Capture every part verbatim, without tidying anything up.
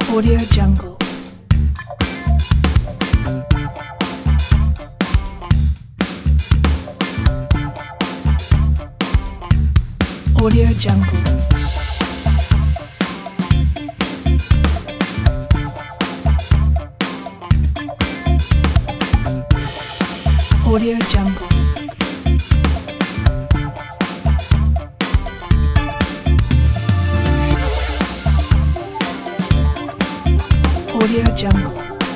Audio Jungle. Audio Jungle. Audio Jungle. Audio Jungle.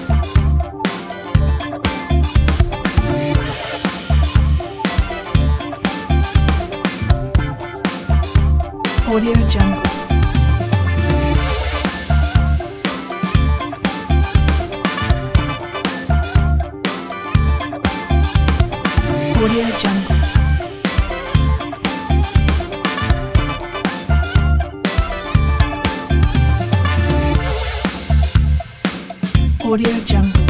Audio Jungle. Audio Jungle. Audio Jungle.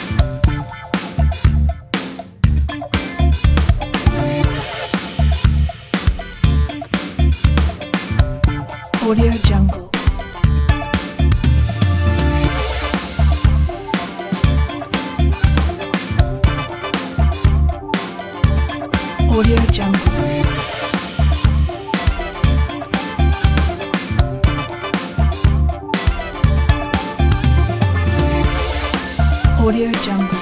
Audio Jungle. Audio Jungle. Audio Jungle.